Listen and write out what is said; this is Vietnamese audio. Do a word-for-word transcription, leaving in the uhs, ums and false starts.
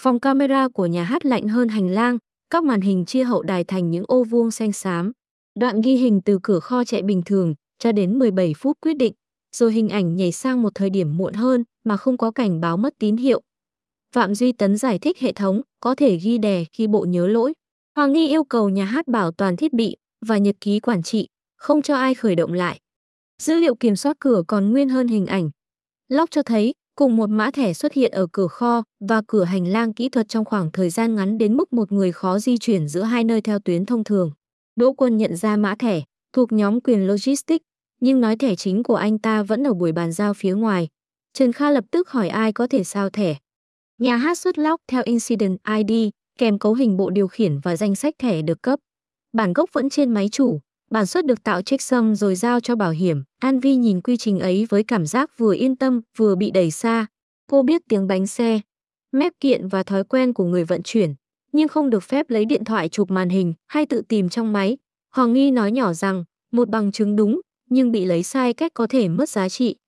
Phòng camera của nhà hát lạnh hơn hành lang, các màn hình chia hậu đài thành những ô vuông xanh xám. Đoạn ghi hình từ cửa kho chạy bình thường cho đến mười bảy phút quyết định, rồi hình ảnh nhảy sang một thời điểm muộn hơn mà không có cảnh báo mất tín hiệu. Phạm Duy Tấn giải thích hệ thống có thể ghi đè khi bộ nhớ lỗi. Hoàng Nghi yêu cầu nhà hát bảo toàn thiết bị và nhật ký quản trị, không cho ai khởi động lại. Dữ liệu kiểm soát cửa còn nguyên hơn hình ảnh. Log cho thấy cùng một mã thẻ xuất hiện ở cửa kho và cửa hành lang kỹ thuật trong khoảng thời gian ngắn đến mức một người khó di chuyển giữa hai nơi theo tuyến thông thường. Đỗ Quân nhận ra mã thẻ thuộc nhóm quyền logistics, nhưng nói thẻ chính của anh ta vẫn ở buổi bàn giao phía ngoài. Trần Kha lập tức hỏi ai có thể sao thẻ. Nhà hát xuất log theo Incident i đê, kèm cấu hình bộ điều khiển và danh sách thẻ được cấp. Bản gốc vẫn trên máy chủ, bản xuất được tạo checksum rồi giao cho bảo hiểm. An Vi nhìn quy trình ấy với cảm giác vừa yên tâm vừa bị đẩy xa. Cô biết tiếng bánh xe, mép kiện và thói quen của người vận chuyển, nhưng không được phép lấy điện thoại chụp màn hình hay tự tìm trong máy. Hoàng Nghi nói nhỏ rằng một bằng chứng đúng, nhưng bị lấy sai cách có thể mất giá trị.